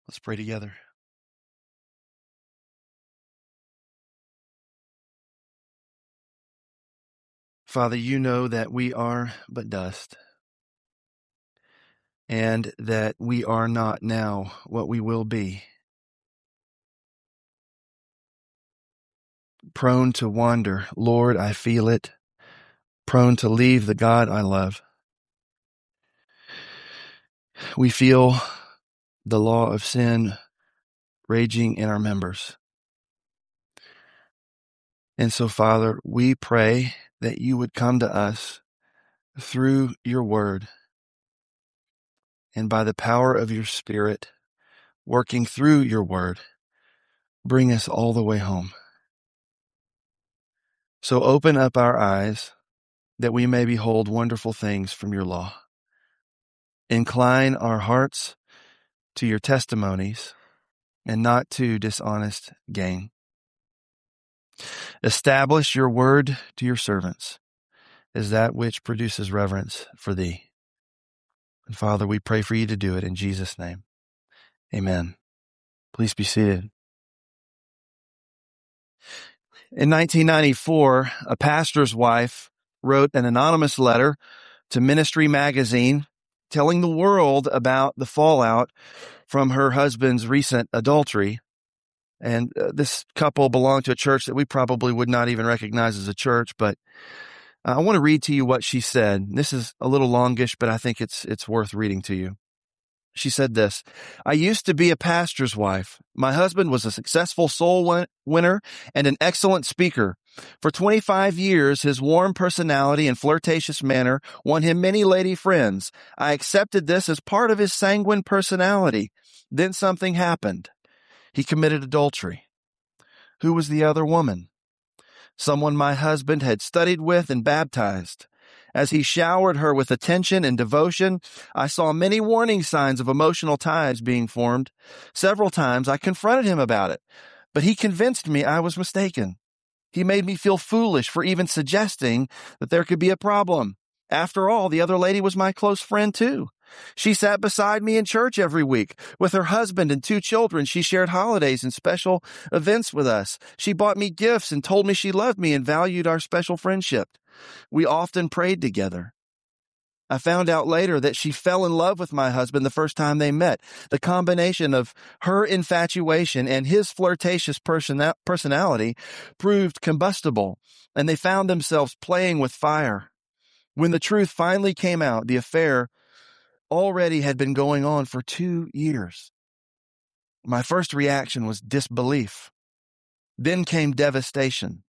Let's pray together. Father, you know that we are but dust, and that we are not now what we will be. Prone to wander, Lord, I feel it. Prone to leave the God I love. We feel the law of sin raging in our members. And so, Father, we pray that you would come to us through your word and by the power of your Spirit, working through your word, bring us all the way home. So open up our eyes that we may behold wonderful things from your law. Incline our hearts to your testimonies and not to dishonest gain. Establish your word to your servants as that which produces reverence for thee. And Father, we pray for you to do it in Jesus' name. Amen. Please be seated. In 1994, a pastor's wife wrote an anonymous letter to Ministry Magazine telling the world about the fallout from her husband's recent adultery. And this couple belonged to a church that we probably would not even recognize as a church, but I want to read to you what she said. This is a little longish, but I think it's worth reading to you. She said this: I used to be a pastor's wife. My husband was a successful soul winner and an excellent speaker. For 25 years, his warm personality and flirtatious manner won him many lady friends. I accepted this as part of his sanguine personality. Then something happened. He committed adultery. Who was the other woman? Someone my husband had studied with and baptized. As he showered her with attention and devotion, I saw many warning signs of emotional ties being formed. Several times I confronted him about it, but he convinced me I was mistaken. He made me feel foolish for even suggesting that there could be a problem. After all, the other lady was my close friend too. She sat beside me in church every week. With her husband and 2 children, she shared holidays and special events with us. She bought me gifts and told me she loved me and valued our special friendship. We often prayed together. I found out later that she fell in love with my husband the first time they met. The combination of her infatuation and his flirtatious personality proved combustible, and they found themselves playing with fire. When the truth finally came out, the affair already had been going on for 2 years. My first reaction was disbelief. Then came devastation.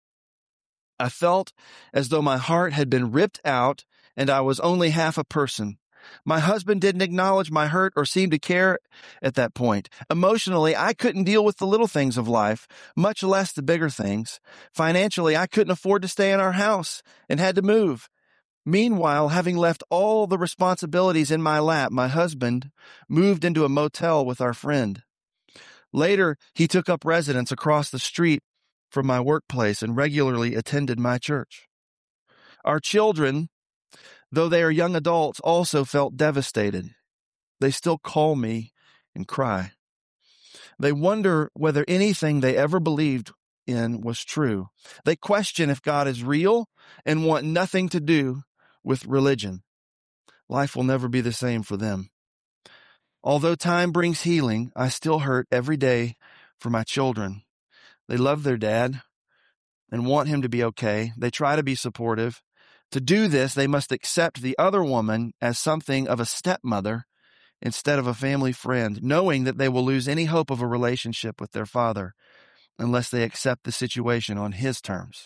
I felt as though my heart had been ripped out and I was only half a person. My husband didn't acknowledge my hurt or seem to care at that point. Emotionally, I couldn't deal with the little things of life, much less the bigger things. Financially, I couldn't afford to stay in our house and had to move. Meanwhile, having left all the responsibilities in my lap, my husband moved into a motel with our friend. Later, he took up residence across the street from my workplace and regularly attended my church. Our children, though they are young adults, also felt devastated. They still call me and cry. They wonder whether anything they ever believed in was true. They question if God is real and want nothing to do with religion. Life will never be the same for them. Although time brings healing, I still hurt every day for my children. They love their dad and want him to be okay. They try to be supportive. To do this, they must accept the other woman as something of a stepmother instead of a family friend, knowing that they will lose any hope of a relationship with their father unless they accept the situation on his terms.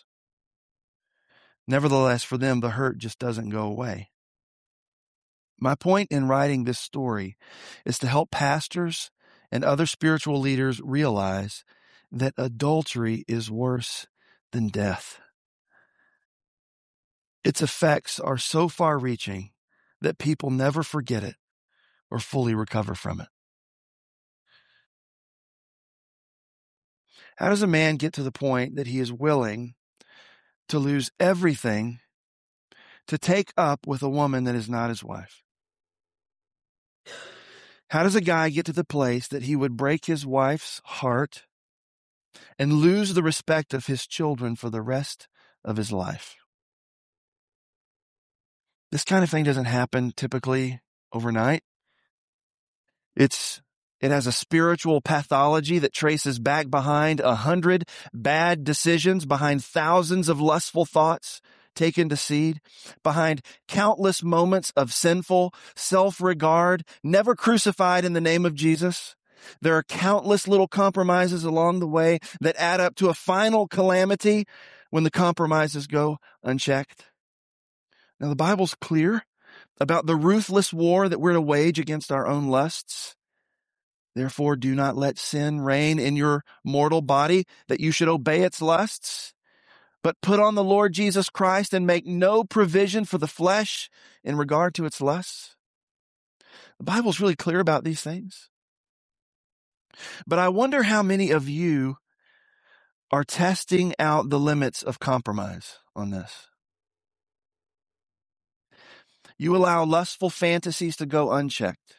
Nevertheless, for them, the hurt just doesn't go away. My point in writing this story is to help pastors and other spiritual leaders realize that adultery is worse than death. Its effects are so far-reaching that people never forget it or fully recover from it. How does a man get to the point that he is willing to lose everything to take up with a woman that is not his wife? How does a guy get to the place that he would break his wife's heart and lose the respect of his children for the rest of his life? This kind of thing doesn't happen typically overnight. It has a spiritual pathology that traces back behind 100 bad decisions, behind thousands of lustful thoughts taken to seed, behind countless moments of sinful self-regard, never crucified in the name of Jesus. There are countless little compromises along the way that add up to a final calamity when the compromises go unchecked. Now, the Bible's clear about the ruthless war that we're to wage against our own lusts. Therefore, do not let sin reign in your mortal body, that you should obey its lusts, but put on the Lord Jesus Christ and make no provision for the flesh in regard to its lusts. The Bible's really clear about these things. But I wonder how many of you are testing out the limits of compromise on this. You allow lustful fantasies to go unchecked.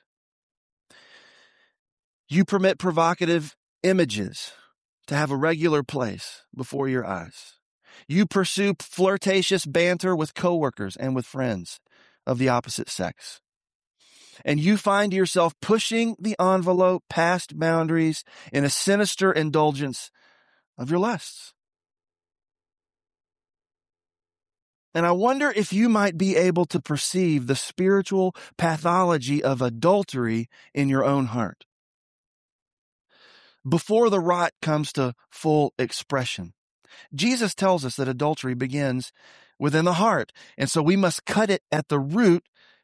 You permit provocative images to have a regular place before your eyes. You pursue flirtatious banter with coworkers and with friends of the opposite sex. And you find yourself pushing the envelope past boundaries in a sinister indulgence of your lusts. And I wonder if you might be able to perceive the spiritual pathology of adultery in your own heart before the rot comes to full expression. Jesus tells us that adultery begins within the heart, and so we must cut it at the root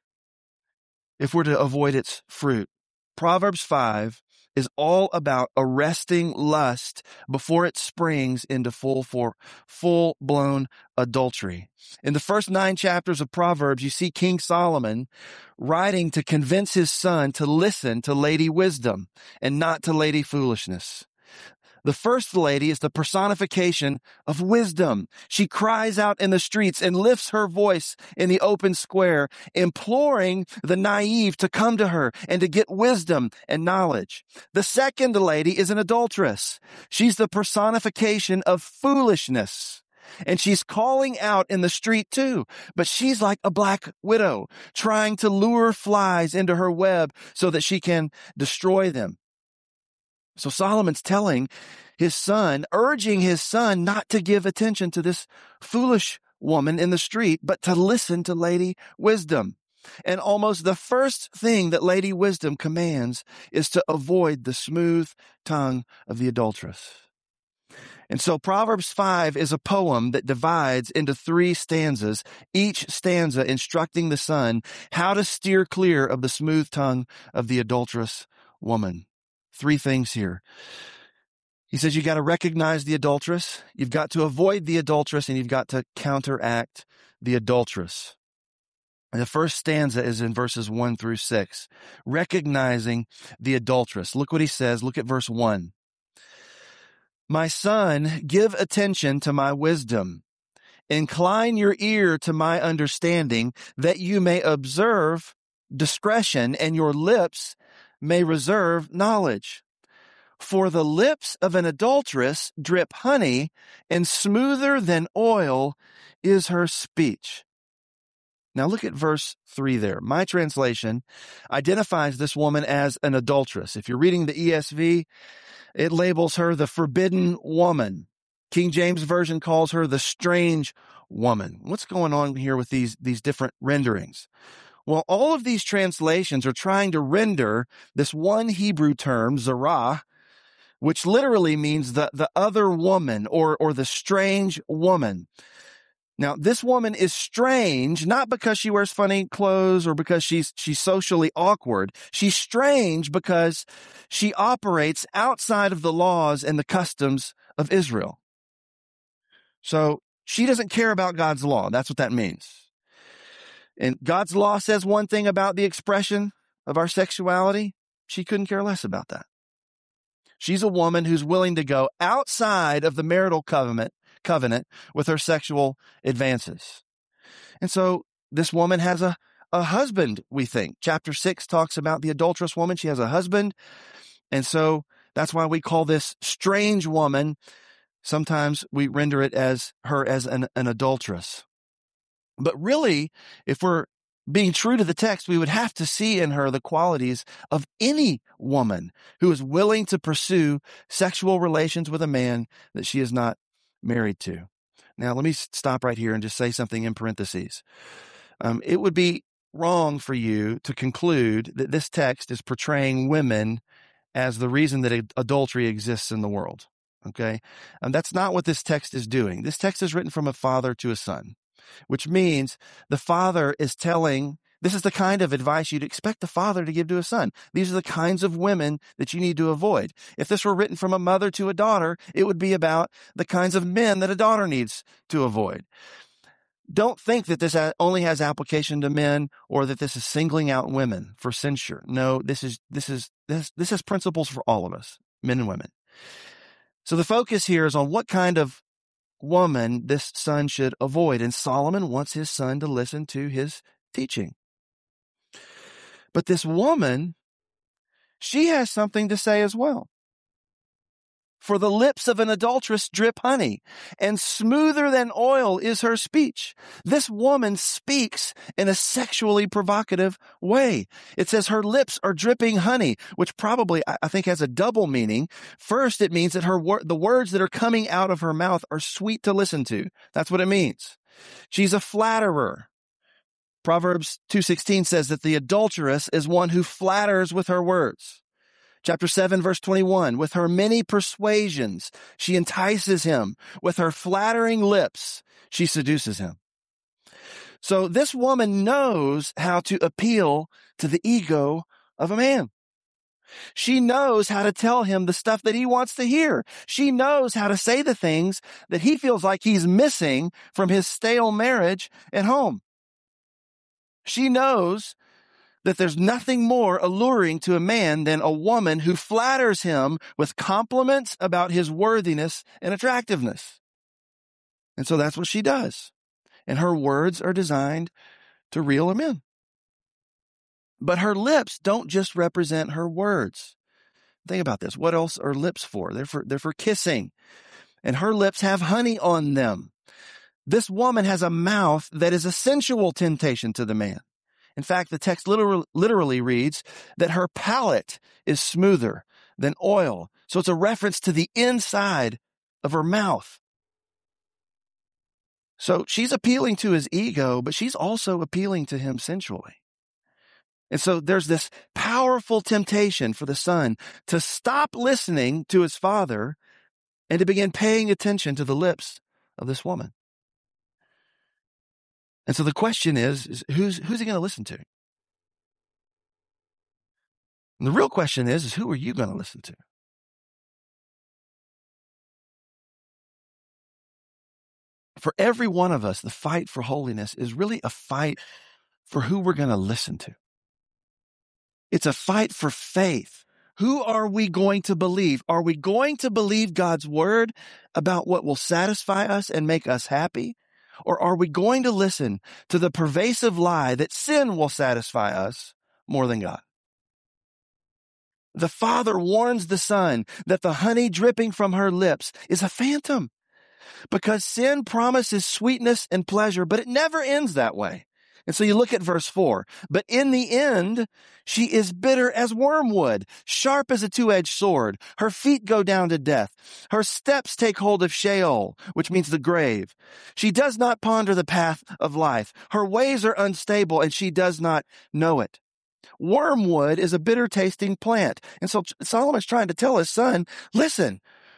if we're to avoid its fruit. Proverbs 5 is all about arresting lust before it springs into full-blown adultery. In the first 9 chapters of Proverbs, you see King Solomon writing to convince his son to listen to Lady Wisdom and not to Lady Foolishness. The first lady is the personification of wisdom. She cries out in the streets and lifts her voice in the open square, imploring the naive to come to her and to get wisdom and knowledge. The second lady is an adulteress. She's the personification of foolishness. And she's calling out in the street too, but she's like a black widow, trying to lure flies into her web so that she can destroy them. So Solomon's telling his son, urging his son not to give attention to this foolish woman in the street, but to listen to Lady Wisdom. And almost the first thing that Lady Wisdom commands is to avoid the smooth tongue of the adulteress. And so Proverbs 5 is a poem that divides into 3 stanzas, each stanza instructing the son how to steer clear of the smooth tongue of the adulterous woman. 3 things here. He says you got to recognize the adulteress, you've got to avoid the adulteress, and you've got to counteract the adulteress. And the first stanza is in verses 1 through 6, recognizing the adulteress. Look what he says. Look at verse 1. My son, give attention to my wisdom. Incline your ear to my understanding, that you may observe discretion, and your lips may reserve knowledge. For the lips of an adulteress drip honey, and smoother than oil is her speech. Now look at verse 3 there. My translation identifies this woman as an adulteress. If you're reading the ESV, it labels her the forbidden woman. King James Version calls her the strange woman. What's going on here with these different renderings? Well, all of these translations are trying to render this one Hebrew term, zarah, which literally means the other woman or the strange woman. Now, this woman is strange, not because she wears funny clothes or because she's socially awkward. She's strange because she operates outside of the laws and the customs of Israel. So she doesn't care about God's law. That's what that means. And God's law says one thing about the expression of our sexuality. She couldn't care less about that. She's a woman who's willing to go outside of the marital covenant with her sexual advances. And so this woman has a a husband, we think. Chapter 6 talks about the adulterous woman. She has a husband. And so that's why we call this strange woman. Sometimes we render it as her as an adulteress. But really, if we're being true to the text, we would have to see in her the qualities of any woman who is willing to pursue sexual relations with a man that she is not married to. Now, let me stop right here and just say something in parentheses. It would be wrong for you to conclude that this text is portraying women as the reason that adultery exists in the world. Okay? That's not what this text is doing. This text is written from a father to a son, which means the father is telling, this is the kind of advice you'd expect the father to give to a son. These are the kinds of women that you need to avoid. If this were written from a mother to a daughter, it would be about the kinds of men that a daughter needs to avoid. Don't think that this only has application to men or that this is singling out women for censure. No, this has principles for all of us, men and women. So the focus here is on what kind of woman this son should avoid. And Solomon wants his son to listen to his teaching. But this woman, she has something to say as well. For the lips of an adulteress drip honey, and smoother than oil is her speech. This woman speaks in a sexually provocative way. It says her lips are dripping honey, which probably, I think, has a double meaning. First, it means that the words that are coming out of her mouth are sweet to listen to. That's what it means. She's a flatterer. Proverbs 2:16 says that the adulteress is one who flatters with her words. Chapter 7, verse 21, with her many persuasions, she entices him. With her flattering lips, she seduces him. So this woman knows how to appeal to the ego of a man. She knows how to tell him the stuff that he wants to hear. She knows how to say the things that he feels like he's missing from his stale marriage at home. She knows that there's nothing more alluring to a man than a woman who flatters him with compliments about his worthiness and attractiveness. And so that's what she does. And her words are designed to reel him in. But her lips don't just represent her words. Think about this. What else are lips for? They're for kissing. And her lips have honey on them. This woman has a mouth that is a sensual temptation to the man. In fact, the text literally reads that her palate is smoother than oil. So it's a reference to the inside of her mouth. So she's appealing to his ego, but she's also appealing to him sensually. And so there's this powerful temptation for the son to stop listening to his father and to begin paying attention to the lips of this woman. And so the question is who's he going to listen to? And the real question is who are you going to listen to? For every one of us, the fight for holiness is really a fight for who we're going to listen to. It's a fight for faith. Who are we going to believe? Are we going to believe God's word about what will satisfy us and make us happy? Or are we going to listen to the pervasive lie that sin will satisfy us more than God? The father warns the son that the honey dripping from her lips is a phantom because sin promises sweetness and pleasure, but it never ends that way. And so you look at verse 4, but in the end, she is bitter as wormwood, sharp as a two-edged sword. Her feet go down to death. Her steps take hold of Sheol, which means the grave. She does not ponder the path of life. Her ways are unstable and she does not know it. Wormwood is a bitter tasting plant. And so Solomon's trying to tell his son, listen,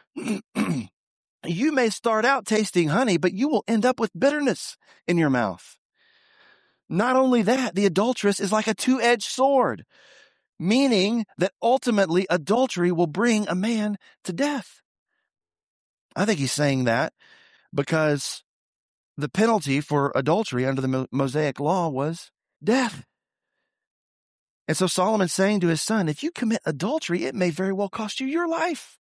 you may start out tasting honey, but you will end up with bitterness in your mouth. Not only that, the adulteress is like a two-edged sword, meaning that ultimately adultery will bring a man to death. I think he's saying that because the penalty for adultery under the Mosaic law was death. And so Solomon's saying to his son, if you commit adultery, it may very well cost you your life.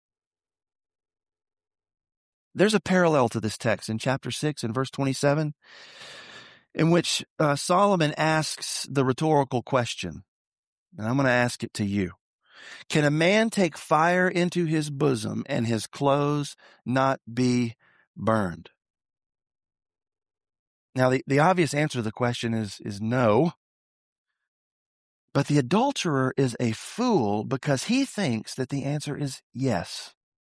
There's a parallel to this text in chapter 6 and verse 27. in which Solomon asks the rhetorical question, and I'm going to ask it to you. Can a man take fire into his bosom and his clothes not be burned? Now, the obvious answer to the question is no. But the adulterer is a fool because he thinks that the answer is yes.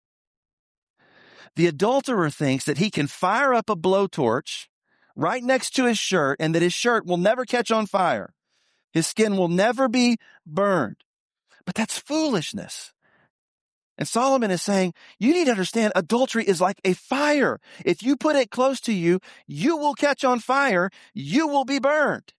The adulterer thinks that he can fire up a blowtorch right next to his shirt and that his shirt will never catch on fire. His skin will never be burned. But that's foolishness. And Solomon is saying, you need to understand adultery is like a fire. If you put it close to you, you will catch on fire. You will be burned.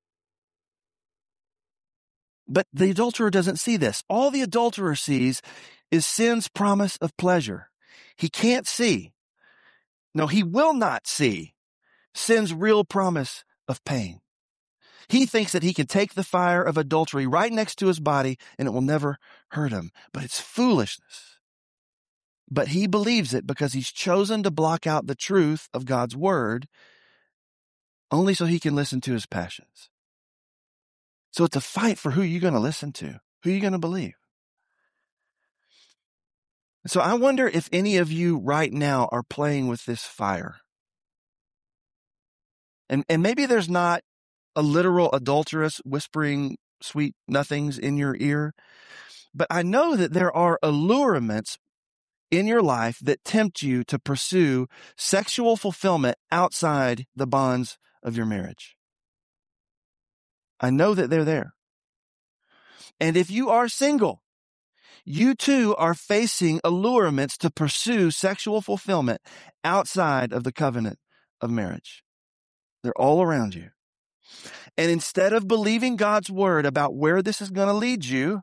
But the adulterer doesn't see this. All the adulterer sees is sin's promise of pleasure. He can't see. No, he will not see sin's real promise of pain. He thinks that he can take the fire of adultery right next to his body and it will never hurt him. But it's foolishness. But he believes it because he's chosen to block out the truth of God's word only so he can listen to his passions. So it's a fight for who you're going to listen to, who you're going to believe. So I wonder if any of you right now are playing with this fire. And maybe there's not a literal adulteress whispering sweet nothings in your ear, but I know that there are allurements in your life that tempt you to pursue sexual fulfillment outside the bonds of your marriage. I know that they're there. And if you are single, you too are facing allurements to pursue sexual fulfillment outside of the covenant of marriage. They're all around you. And instead of believing God's word about where this is going to lead you,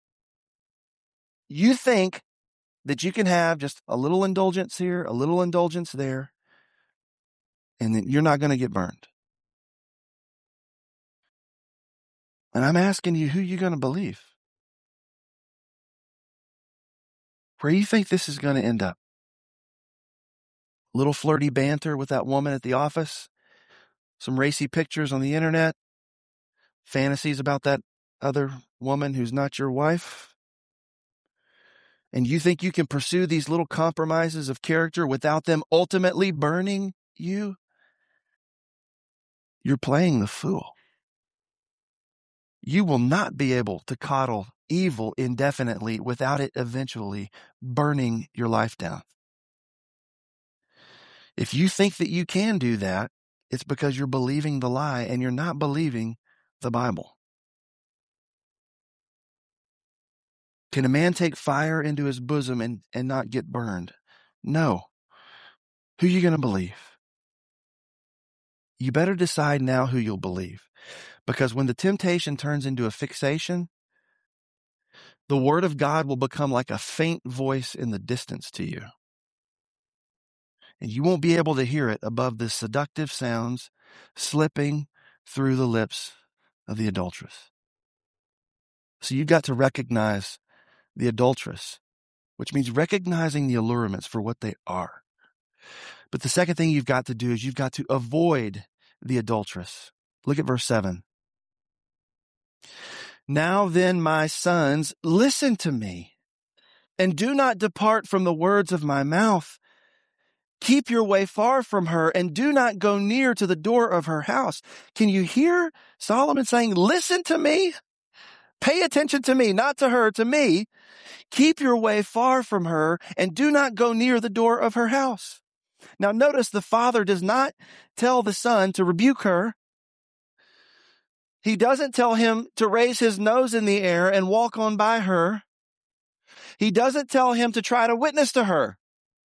you think that you can have just a little indulgence here, a little indulgence there, and that you're not going to get burned. And I'm asking you who you're going to believe. Where you think this is going to end up. Little flirty banter with that woman at the office, some racy pictures on the internet, fantasies about that other woman who's not your wife. And you think you can pursue these little compromises of character without them ultimately burning you? You're playing the fool. You will not be able to coddle evil indefinitely without it eventually burning your life down. If you think that you can do that, it's because you're believing the lie and you're not believing the Bible. Can a man take fire into his bosom and not get burned? No. Who are you going to believe? You better decide now who you'll believe. Because when the temptation turns into a fixation, the word of God will become like a faint voice in the distance to you. And you won't be able to hear it above the seductive sounds slipping through the lips of the adulteress. So you've got to recognize the adulteress, which means recognizing the allurements for what they are. But the second thing you've got to do is you've got to avoid the adulteress. Look at verse 7. Now then, my sons, listen to me, and do not depart from the words of my mouth. Keep your way far from her, and do not go near to the door of her house. Can you hear Solomon saying, listen to me? Pay attention to me, not to her, to me. Keep your way far from her, and do not go near the door of her house. Now notice the father does not tell the son to rebuke her. He doesn't tell him to raise his nose in the air and walk on by her. He doesn't tell him to try to witness to her.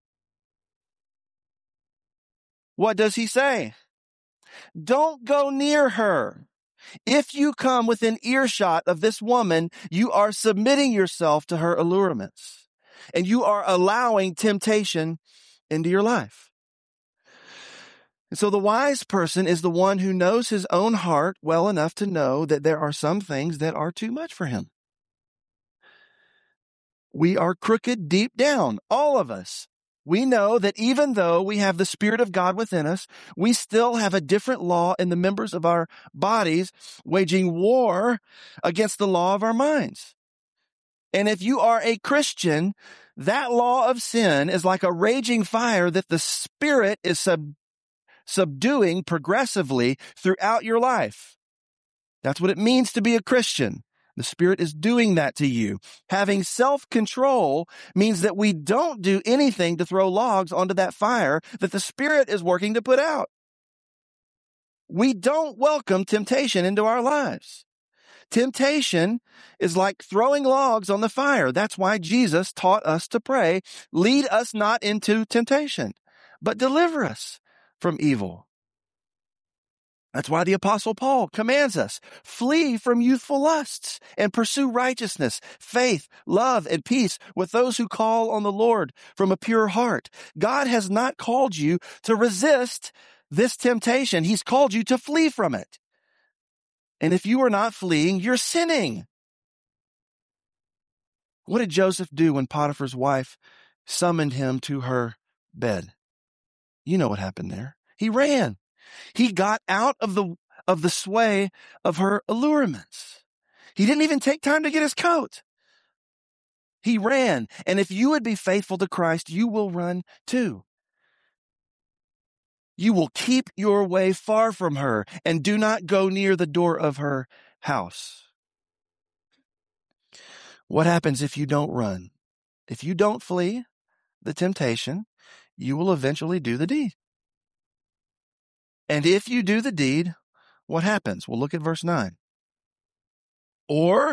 What does he say? Don't go near her. If you come within earshot of this woman, you are submitting yourself to her allurements, and you are allowing temptation into your life. And so the wise person is the one who knows his own heart well enough to know that there are some things that are too much for him. We are crooked deep down, all of us. We know that even though we have the Spirit of God within us, we still have a different law in the members of our bodies waging war against the law of our minds. And if you are a Christian, that law of sin is like a raging fire that the Spirit is subduing progressively throughout your life. That's what it means to be a Christian. The Spirit is doing that to you. Having self-control means that we don't do anything to throw logs onto that fire that the Spirit is working to put out. We don't welcome temptation into our lives. Temptation is like throwing logs on the fire. That's why Jesus taught us to pray, lead us not into temptation, but deliver us from evil. That's why the Apostle Paul commands us, flee from youthful lusts and pursue righteousness, faith, love, and peace with those who call on the Lord from a pure heart. God has not called you to resist this temptation. He's called you to flee from it. And if you are not fleeing, you're sinning. What did Joseph do when Potiphar's wife summoned him to her bed? You know what happened there. He ran. He got out of the sway of her allurements. He didn't even take time to get his coat. He ran. And if you would be faithful to Christ, you will run too. You will keep your way far from her and do not go near the door of her house. What happens if you don't run? If you don't flee the temptation, you will eventually do the deed. And if you do the deed, what happens? Well, look at verse 9. Or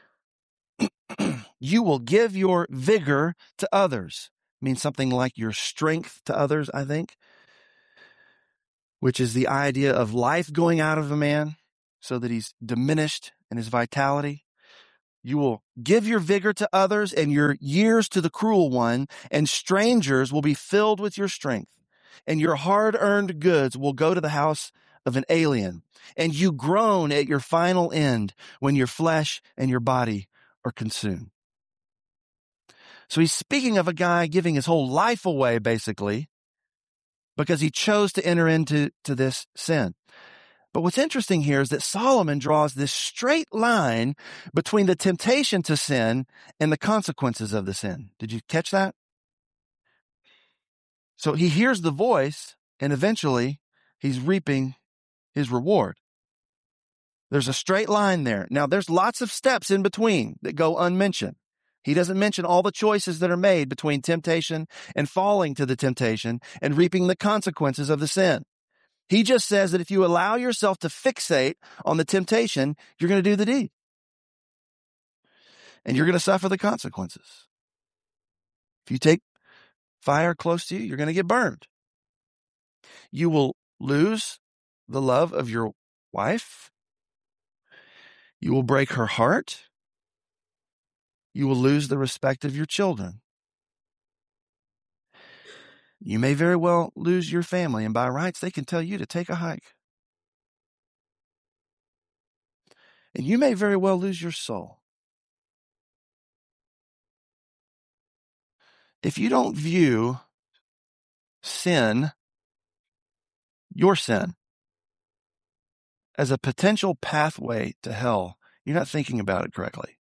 you will give your vigor to others. Means something like your strength to others, I think, which is the idea of life going out of a man so that he's diminished in his vitality. You will give your vigor to others and your years to the cruel one, and strangers will be filled with your strength. And your hard-earned goods will go to the house of an alien. And you groan at your final end when your flesh and your body are consumed. So he's speaking of a guy giving his whole life away, basically, because he chose to enter into this sin. But what's interesting here is that Solomon draws this straight line between the temptation to sin and the consequences of the sin. Did you catch that? So he hears the voice, and eventually he's reaping his reward. There's a straight line there. Now, there's lots of steps in between that go unmentioned. He doesn't mention all the choices that are made between temptation and falling to the temptation and reaping the consequences of the sin. He just says that if you allow yourself to fixate on the temptation, you're going to do the deed. And you're going to suffer the consequences. If you take fire close to you, you're going to get burned. You will lose the love of your wife. You will break her heart. You will lose the respect of your children. You may very well lose your family, and by rights, they can tell you to take a hike. And you may very well lose your soul. If you don't view sin, your sin, as a potential pathway to hell, you're not thinking about it correctly.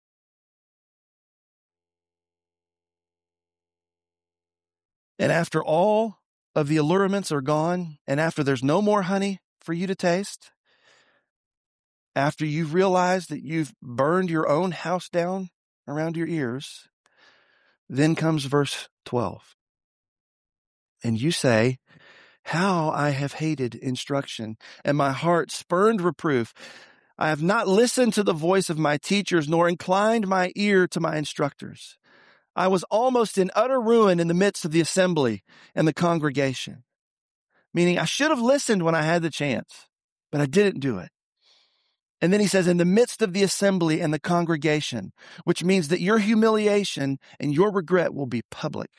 And after all of the allurements are gone, and after there's no more honey for you to taste, after you've realized that you've burned your own house down around your ears, then comes verse 12. And you say, "How I have hated instruction, and my heart spurned reproof. I have not listened to the voice of my teachers, nor inclined my ear to my instructors. I was almost in utter ruin in the midst of the assembly and the congregation." Meaning, I should have listened when I had the chance, but I didn't do it. And then he says, in the midst of the assembly and the congregation, which means that your humiliation and your regret will be public.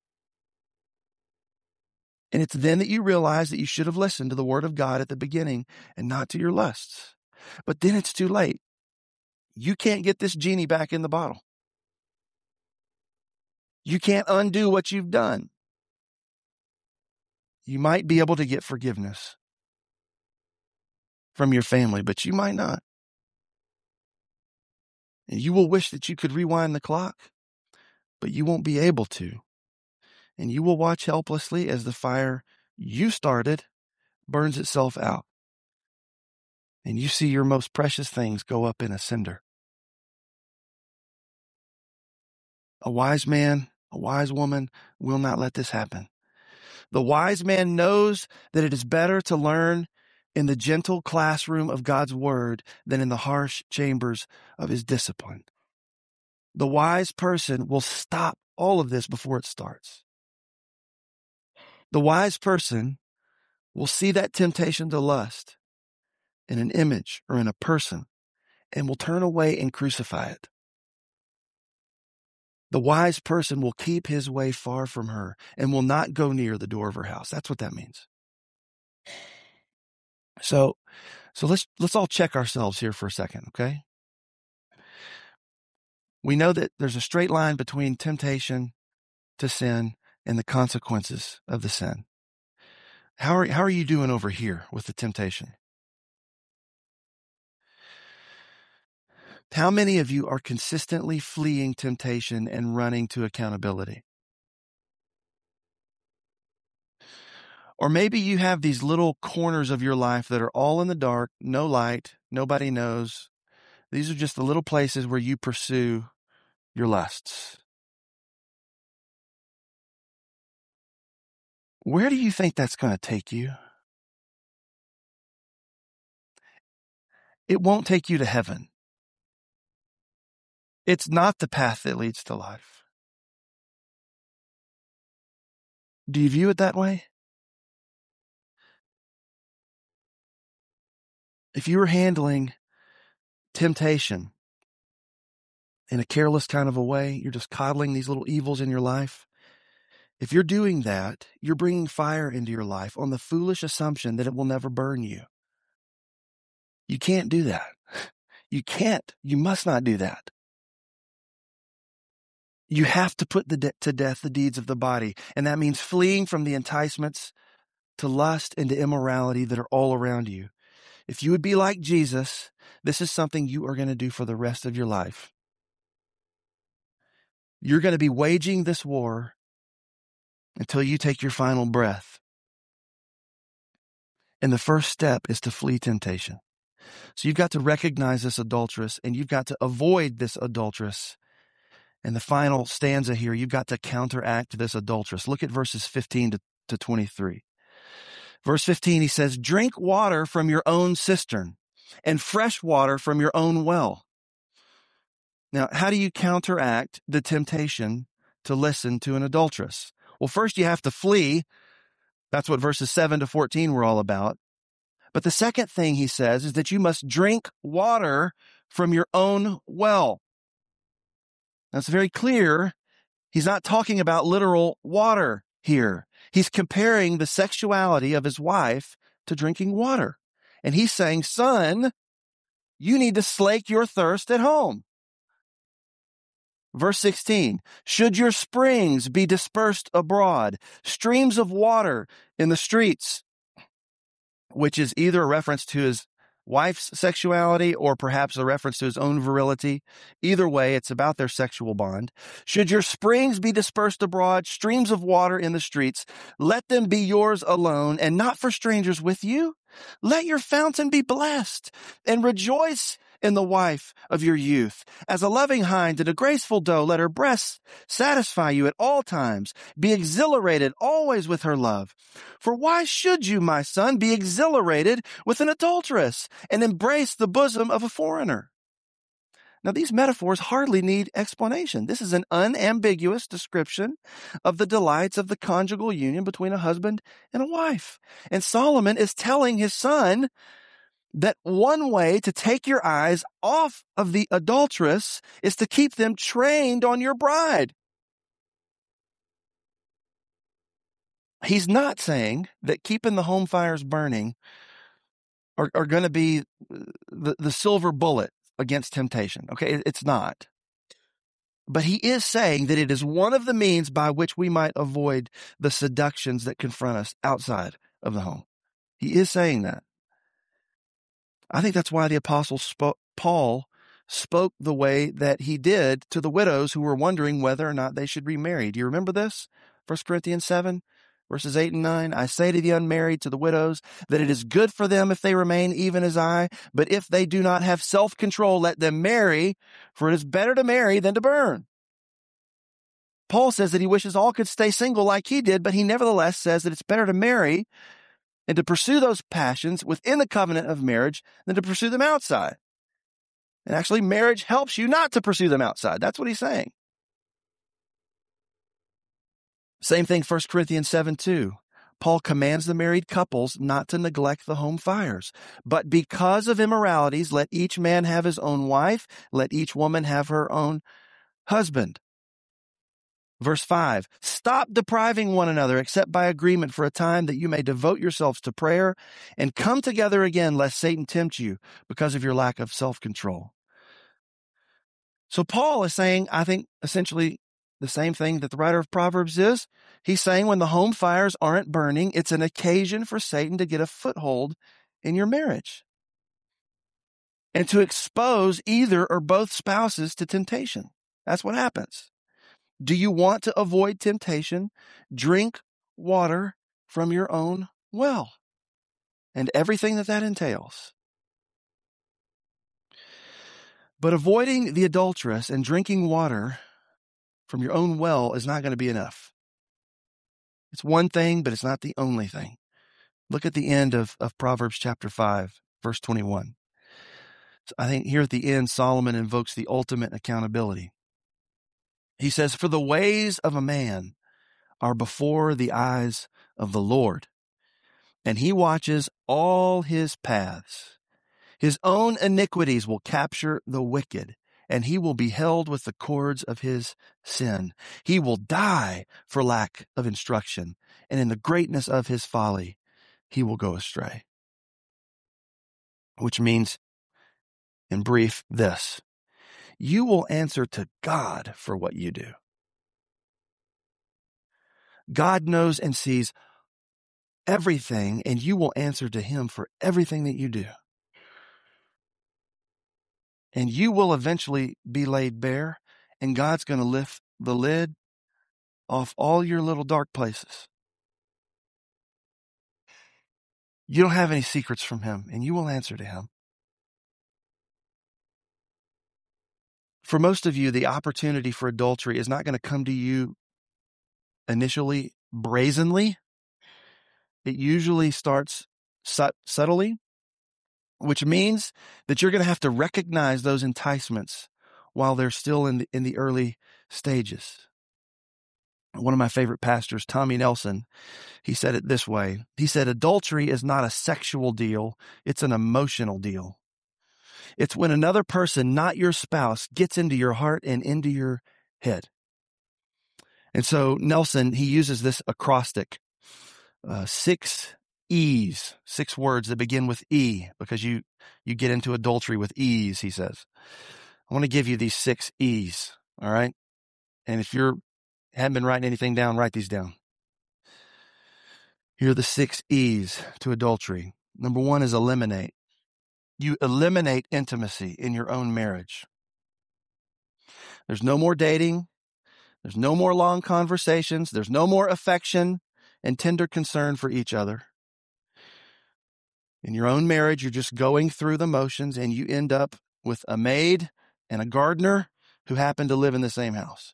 And it's then that you realize that you should have listened to the word of God at the beginning and not to your lusts. But then it's too late. You can't get this genie back in the bottle. You can't undo what you've done. You might be able to get forgiveness from your family, but you might not. And you will wish that you could rewind the clock, but you won't be able to. And you will watch helplessly as the fire you started burns itself out. And you see your most precious things go up in a cinder. A wise man, a wise woman will not let this happen. The wise man knows that it is better to learn in the gentle classroom of God's word than in the harsh chambers of his discipline. The wise person will stop all of this before it starts. The wise person will see that temptation to lust in an image or in a person and will turn away and crucify it. The wise person will keep his way far from her and will not go near the door of her house. That's what that means. So let's all check ourselves here for a second, okay? We know that there's a straight line between temptation to sin and the consequences of the sin. How are you doing over here with the temptation? How many of you are consistently fleeing temptation and running to accountability? Or maybe you have these little corners of your life that are all in the dark, no light, nobody knows. These are just the little places where you pursue your lusts. Where do you think that's going to take you? It won't take you to heaven. It's not the path that leads to life. Do you view it that way? If you were handling temptation in a careless kind of a way, you're just coddling these little evils in your life. If you're doing that, you're bringing fire into your life on the foolish assumption that it will never burn you. You can't do that. You can't. You must not do that. You have to put to death the deeds of the body, and that means fleeing from the enticements to lust and to immorality that are all around you. If you would be like Jesus, this is something you are going to do for the rest of your life. You're going to be waging this war until you take your final breath. And the first step is to flee temptation. So you've got to recognize this adulteress, and you've got to avoid this adulteress. And the final stanza here, you've got to counteract this adulteress. Look at verses 15 to 23. Verse 15, he says, drink water from your own cistern and fresh water from your own well. Now, how do you counteract the temptation to listen to an adulteress? Well, first you have to flee. That's what verses 7 to 14 were all about. But the second thing he says is that you must drink water from your own well. That's very clear. He's not talking about literal water here. He's comparing the sexuality of his wife to drinking water. And he's saying, son, you need to slake your thirst at home. Verse 16, should your springs be dispersed abroad, streams of water in the streets, which is either a reference to his wife's sexuality or perhaps a reference to his own virility. Either way, it's about their sexual bond. Should your springs be dispersed abroad, streams of water in the streets, let them be yours alone and not for strangers with you. Let your fountain be blessed and rejoice in the wife of your youth. As a loving hind and a graceful doe, let her breasts satisfy you at all times. Be exhilarated always with her love. For why should you, my son, be exhilarated with an adulteress and embrace the bosom of a foreigner? Now, these metaphors hardly need explanation. This is an unambiguous description of the delights of the conjugal union between a husband and a wife. And Solomon is telling his son that one way to take your eyes off of the adulteress is to keep them trained on your bride. He's not saying that keeping the home fires burning are going to be the silver bullet against temptation. Okay, it's not. But he is saying that it is one of the means by which we might avoid the seductions that confront us outside of the home. He is saying that. I think that's why the apostle Paul spoke the way that he did to the widows who were wondering whether or not they should remarry. Do you remember this? 1 Corinthians 7, verses 8 and 9. I say to the unmarried, to the widows, that it is good for them if they remain even as I, but if they do not have self-control, let them marry, for it is better to marry than to burn. Paul says that he wishes all could stay single like he did, but he nevertheless says that it's better to marry and to pursue those passions within the covenant of marriage than to pursue them outside. And actually, marriage helps you not to pursue them outside. That's what he's saying. Same thing, 1 Corinthians 7:2. Paul commands the married couples not to neglect the home fires. But because of immoralities, let each man have his own wife, let each woman have her own husband. Verse 5, stop depriving one another except by agreement for a time that you may devote yourselves to prayer and come together again lest Satan tempt you because of your lack of self-control. So Paul is saying, I think, essentially the same thing that the writer of Proverbs is. He's saying when the home fires aren't burning, it's an occasion for Satan to get a foothold in your marriage and to expose either or both spouses to temptation. That's what happens. Do you want to avoid temptation? Drink water from your own well and everything that entails. But avoiding the adulteress and drinking water from your own well is not going to be enough. It's one thing, but it's not the only thing. Look at the end of Proverbs chapter 5, verse 21. So I think here at the end, Solomon invokes the ultimate accountability. He says, for the ways of a man are before the eyes of the Lord, and he watches all his paths. His own iniquities will capture the wicked, and he will be held with the cords of his sin. He will die for lack of instruction, and in the greatness of his folly, he will go astray. Which means, in brief, this: you will answer to God for what you do. God knows and sees everything, and you will answer to him for everything that you do. And you will eventually be laid bare, and God's going to lift the lid off all your little dark places. You don't have any secrets from him, and you will answer to him. For most of you, the opportunity for adultery is not going to come to you initially brazenly. It usually starts subtly, which means that you're going to have to recognize those enticements while they're still in the early stages. One of my favorite pastors, Tommy Nelson, he said it this way. He said, adultery is not a sexual deal. It's an emotional deal. It's when another person, not your spouse, gets into your heart and into your head. And so Nelson, he uses this acrostic, 6 E's, 6 words that begin with E, because you get into adultery with ease, he says. I want to give you these 6 E's, all right? And if you haven't been writing anything down, write these down. Here are the 6 E's to adultery. Number 1 is eliminate. You eliminate intimacy in your own marriage. There's no more dating. There's no more long conversations. There's no more affection and tender concern for each other. In your own marriage, you're just going through the motions, and you end up with a maid and a gardener who happen to live in the same house.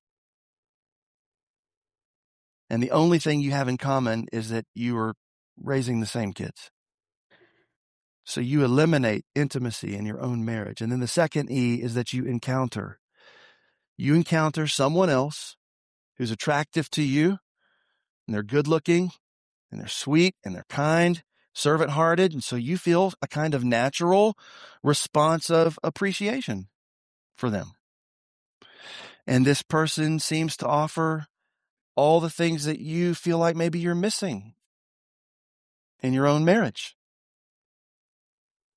And the only thing you have in common is that you are raising the same kids. So you eliminate intimacy in your own marriage. And then the second E is that you encounter. You encounter someone else who's attractive to you, and they're good looking, and they're sweet, and they're kind, servant-hearted. And so you feel a kind of natural response of appreciation for them. And this person seems to offer all the things that you feel like maybe you're missing in your own marriage.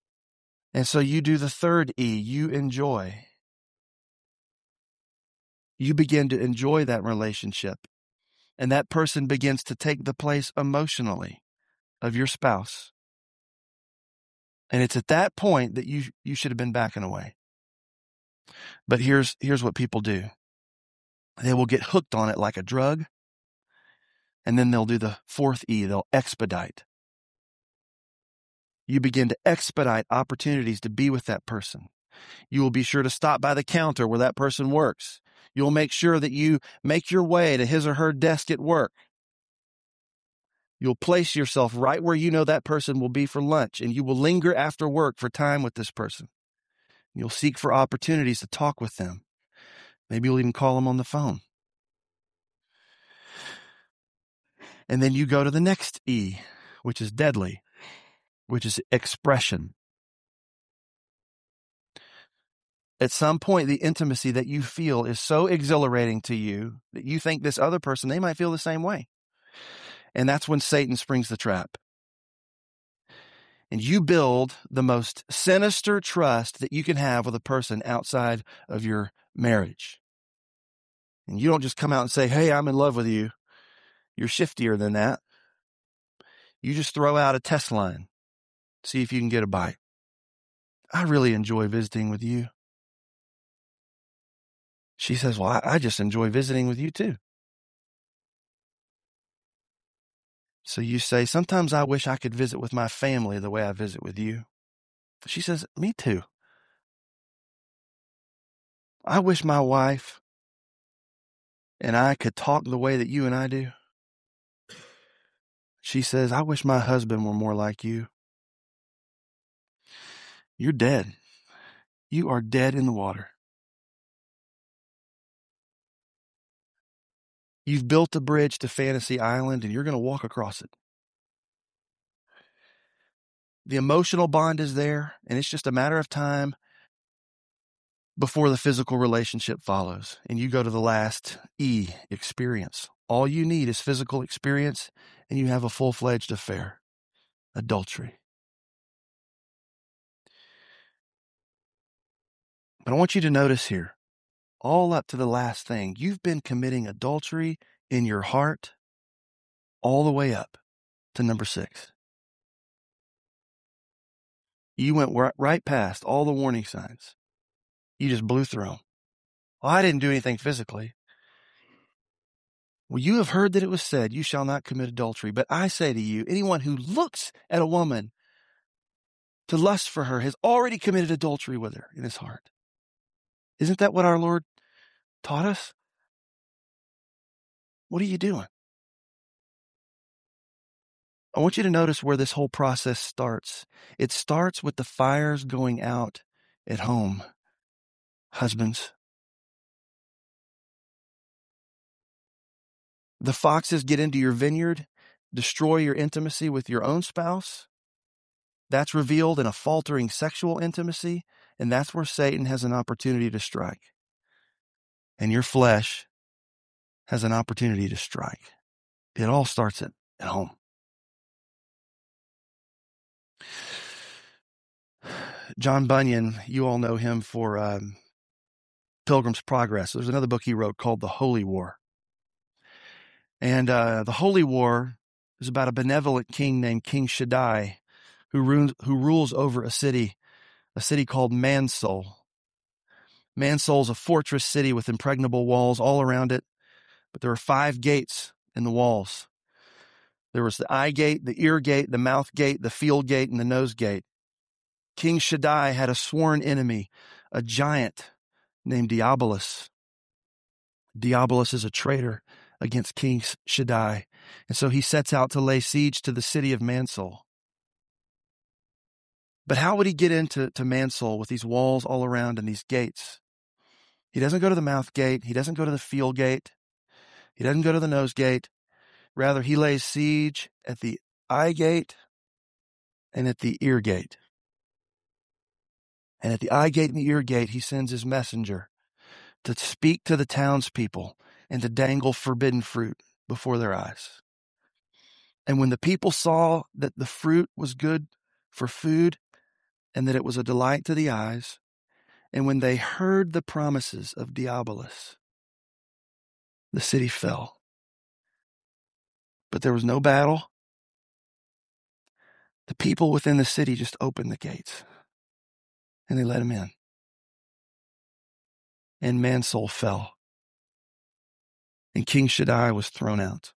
And so you do the third E, you enjoy. You begin to enjoy that relationship, and that person begins to take the place emotionally of your spouse. And it's at that point that you should have been backing away. But here's what people do. They will get hooked on it like a drug, and then they'll do the fourth E, they'll expedite. You begin to expedite opportunities to be with that person. You will be sure to stop by the counter where that person works. You'll make sure that you make your way to his or her desk at work. You'll place yourself right where you know that person will be for lunch, and you will linger after work for time with this person. You'll seek for opportunities to talk with them. Maybe you'll even call them on the phone. And then you go to the next E, which is deadly, which is expression. At some point, the intimacy that you feel is so exhilarating to you that you think this other person, they might feel the same way. And that's when Satan springs the trap. And you build the most sinister trust that you can have with a person outside of your marriage. And you don't just come out and say, hey, I'm in love with you. You're shiftier than that. You just throw out a test line. See if you can get a bite. I really enjoy visiting with you. She says, well, I just enjoy visiting with you too. So you say, sometimes I wish I could visit with my family the way I visit with you. She says, me too. I wish my wife and I could talk the way that you and I do. She says, I wish my husband were more like you. You're dead. You are dead in the water. You've built a bridge to Fantasy Island, and you're going to walk across it. The emotional bond is there, and it's just a matter of time before the physical relationship follows. And you go to the last E, experience. All you need is physical experience, and you have a full-fledged affair, adultery. But I want you to notice here, all up to the last thing, you've been committing adultery in your heart all the way up to number 6. You went right past all the warning signs. You just blew through them. Well, I didn't do anything physically. Well, you have heard that it was said, you shall not commit adultery. But I say to you, anyone who looks at a woman to lust for her has already committed adultery with her in his heart. Isn't that what our Lord taught us? What are you doing? I want you to notice where this whole process starts. It starts with the fires going out at home. Husbands, the foxes get into your vineyard, destroy your intimacy with your own spouse. That's revealed in a faltering sexual intimacy, and that's where Satan has an opportunity to strike. And your flesh has an opportunity to strike. It all starts at home. John Bunyan, you all know him for Pilgrim's Progress. There's another book he wrote called The Holy War. And The Holy War is about a benevolent king named King Shaddai who rules over a city called Mansul. Mansul is a fortress city with impregnable walls all around it, but there are 5 gates in the walls. There was the eye gate, the ear gate, the mouth gate, the field gate, and the nose gate. King Shaddai had a sworn enemy, a giant named Diabolus. Diabolus is a traitor against King Shaddai, and so he sets out to lay siege to the city of Mansul. But how would he get into Mansul with these walls all around and these gates? He doesn't go to the mouth gate. He doesn't go to the field gate. He doesn't go to the nose gate. Rather, he lays siege at the eye gate and at the ear gate. And at the eye gate and the ear gate, he sends his messenger to speak to the townspeople and to dangle forbidden fruit before their eyes. And when the people saw that the fruit was good for food and that it was a delight to the eyes, and when they heard the promises of Diabolus, the city fell. But there was no battle. The people within the city just opened the gates and they let him in. And man's soul fell. And King Shaddai was thrown out.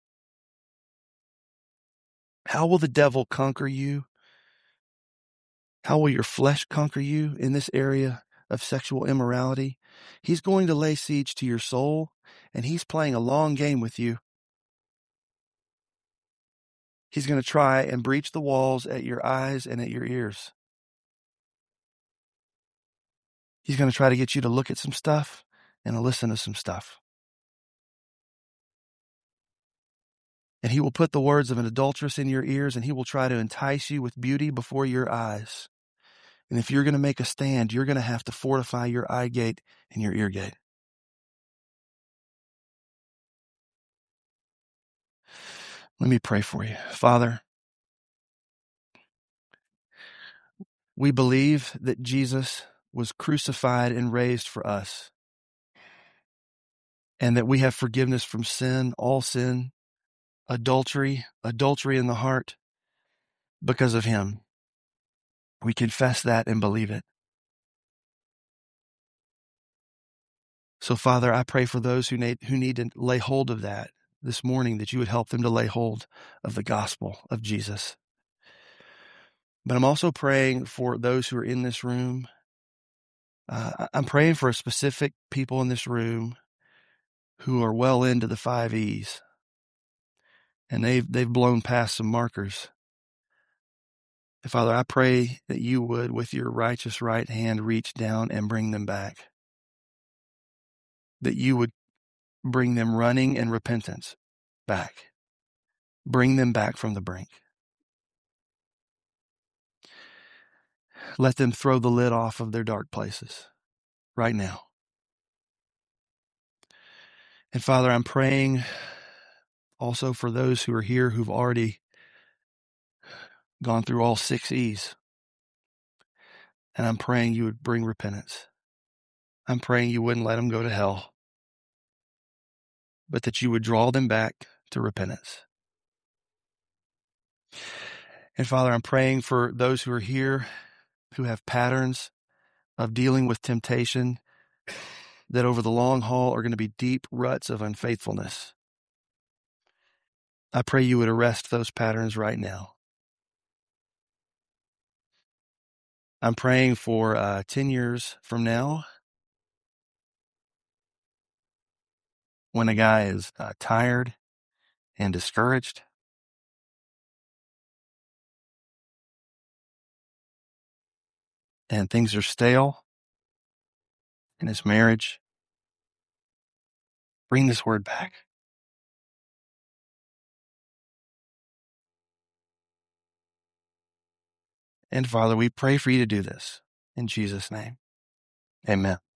How will the devil conquer you? How will your flesh conquer you in this area of sexual immorality? He's going to lay siege to your soul, and he's playing a long game with you. He's going to try and breach the walls at your eyes and at your ears. He's going to try to get you to look at some stuff and to listen to some stuff. And he will put the words of an adulteress in your ears, and he will try to entice you with beauty before your eyes. And if you're going to make a stand, you're going to have to fortify your eye gate and your ear gate. Let me pray for you. Father, we believe that Jesus was crucified and raised for us, and that we have forgiveness from sin, all sin, adultery in the heart, because of him. We confess that and believe it. So, Father, I pray for those who need to lay hold of that this morning, that you would help them to lay hold of the gospel of Jesus. But I'm also praying for those who are in this room. I'm praying for specific people in this room who are well into the 5 E's, and they've blown past some markers. And Father, I pray that you would, with your righteous right hand, reach down and bring them back. That you would bring them running in repentance back. Bring them back from the brink. Let them throw the lid off of their dark places right now. And Father, I'm praying also for those who are here who've already gone through all 6 E's. And I'm praying you would bring repentance. I'm praying you wouldn't let them go to hell, but that you would draw them back to repentance. And Father, I'm praying for those who are here who have patterns of dealing with temptation that over the long haul are going to be deep ruts of unfaithfulness. I pray you would arrest those patterns right now. I'm praying for 10 years from now, when a guy is tired and discouraged, and things are stale in his marriage, bring this word back. And Father, we pray for you to do this in Jesus' name. Amen.